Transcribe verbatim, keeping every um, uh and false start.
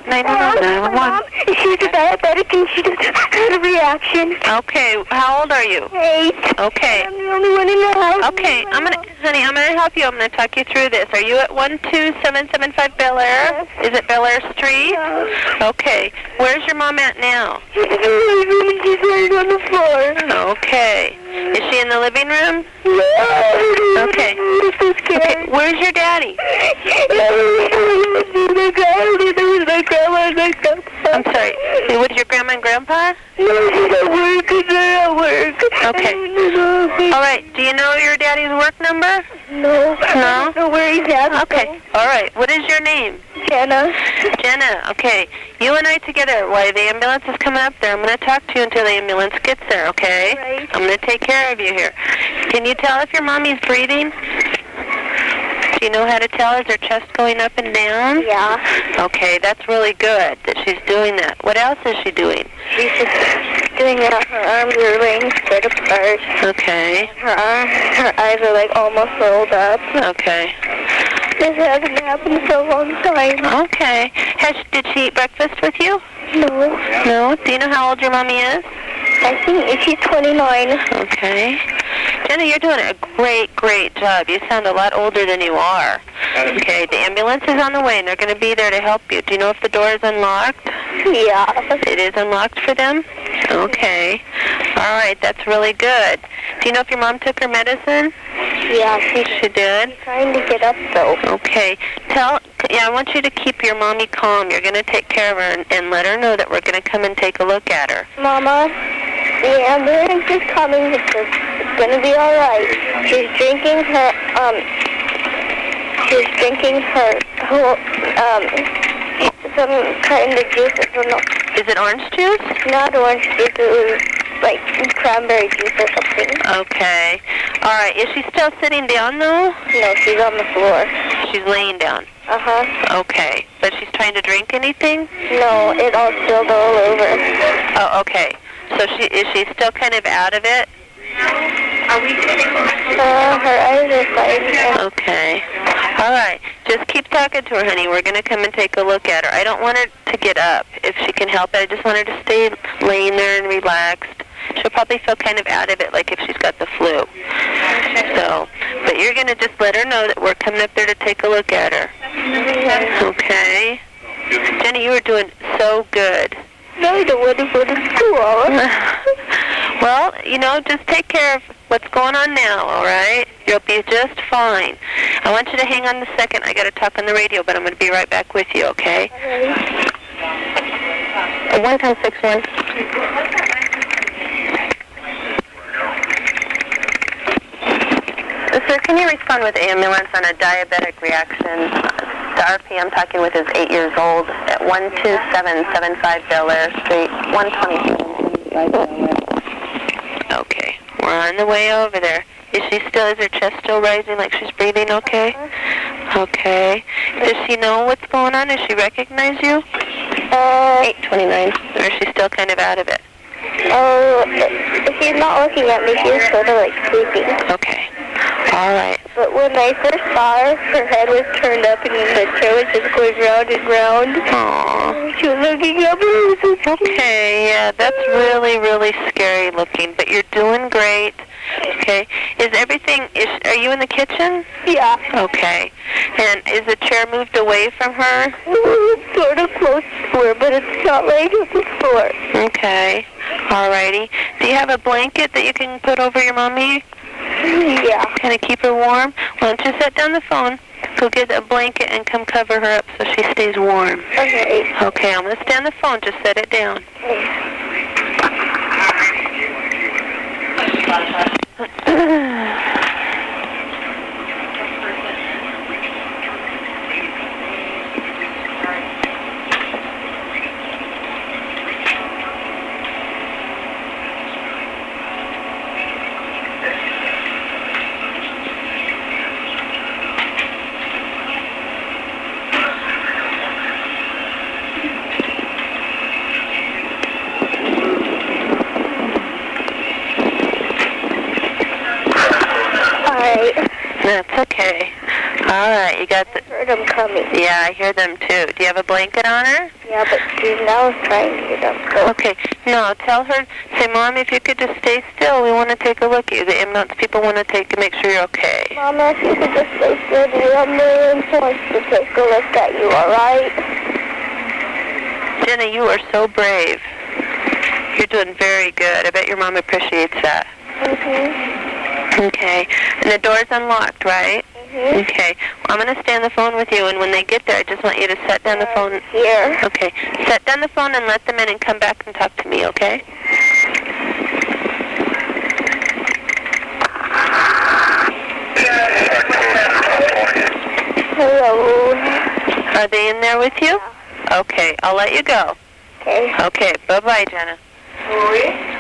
nine one one. She's a diabetic and she just had a reaction. Okay, how old are you? Eight. Okay. I'm the only one in the house. Okay, I'm gonna, honey, I'm gonna help you. I'm gonna talk you through this. Are you at one two seven seven five Bel Air? Yes. Is it Bel Air Street? Yes. Okay. Where's your mom at now? She's in the living room and she's laying on the floor. Okay. Is she in the living room? Yeah. Okay. I'm so scared. Okay. Where's your daddy? I'm sorry. With your grandma and grandpa? No, she's at work. They're at work. Okay. All right. Do you know your daddy's work number? No. No? I don't know where he's at. Okay. All right. What is your name? Jenna. Jenna. Okay. You and I together. While the ambulance is coming up there, I'm going to talk to you until the ambulance gets there, okay? Right. I'm going to take care of you here. Can you tell if your mommy's breathing? Do you know how to tell? Is her chest going up and down? Yeah. Okay, that's really good that she's doing that. What else is she doing? She's just doing it. Her arms are laying straight apart. Okay. Her arm, her eyes are like almost rolled up. Okay. This hasn't happened for a long time. Okay. Has, did she eat breakfast with you? No. No? Do you know how old your mommy is? I think she's twenty-nine. Okay. Jenna, you're doing a great, great job. You sound a lot older than you are. Okay, the ambulance is on the way, and they're going to be there to help you. Do you know if the door is unlocked? Yeah. It is unlocked for them? Okay. All right, that's really good. Do you know if your mom took her medicine? Yeah, she's She did? trying to get up, though. Okay. Tell, yeah, I want you to keep your mommy calm. You're going to take care of her and, and let her know that we're going to come and take a look at her. Mama, the ambulance is coming. It's, it's going to be all right. She's drinking her, um, she's drinking her, whole, um, some kind of juice. I don't know. Is it orange juice? Not orange juice. It was like cranberry juice or something. Okay. All right. Is she still sitting down, though? No, she's on the floor. She's laying down. Uh-huh. Okay. But she's trying to drink anything? No, it all spilled all over. Oh, okay. So she is she still kind of out of it? Are we uh, her eyes are fine. Okay. All right. Just keep talking to her, honey. We're going to come and take a look at her. I don't want her to get up if she can help it. I just want her to stay laying there and relaxed. She'll probably feel kind of out of it, like if she's got the flu. So, but you're going to just let her know that we're coming up there to take a look at her. Okay. Jenny, you were doing so good. No, I don't want to go to school. Well, you know, just take care of what's going on now, all right? You'll be just fine. I want you to hang on a second. I got to talk on the radio, but I'm going to be right back with you, okay? Okay. One time six one. Sir, can you respond with ambulance on a diabetic reaction? The R P I'm talking with is eight years old at one two seven seven five Bel Air Street, one twenty-seven Bel Air. Okay, we're on the way over there. Is she still, is her chest still rising like she's breathing okay? Okay. Does she know what's going on? Does she recognize you? Uh, eight twenty-nine. Or is she still kind of out of it? Oh, she's not looking at me. She's sort of like sleeping. Okay. All right. But when I first saw her, her head was turned up and the chair was just going round and round. Aww. She was looking up. Okay, yeah, that's really, really scary looking, but you're doing great. Okay. Is everything, is, are you in the kitchen? Yeah. Okay. And is the chair moved away from her? It's sort of close to her, but it's not laying on the floor. Okay. All righty. Do you have a blanket that you can put over your mommy? Yeah. Kind of keep her warm? Why don't you set down the phone, go get a blanket, and come cover her up so she stays warm. Okay. Okay, I'm going to stay on the phone. Just set it down. them coming. Yeah, I hear them too. Do you have a blanket on her? Yeah, but she's now trying to get up. So. Okay. No, tell her, say, Mom, if you could just stay still, we want to take a look at you. The ambulance people want to take make sure you're okay. Mama, if you could just stay still, the ambulance wants to take a look at you, all right? Jenna, you are so brave. You're doing very good. I bet your mom appreciates that. Mm-hmm. Okay. And the door's unlocked, right? Mm-hmm. Okay. Well, I'm going to stay on the phone with you, and when they get there, I just want you to set down the phone. Here. Okay. Set down the phone and let them in and come back and talk to me, okay? Hello. Are they in there with you? Okay. I'll let you go. Okay. Okay. Bye-bye, Jenna. Sorry.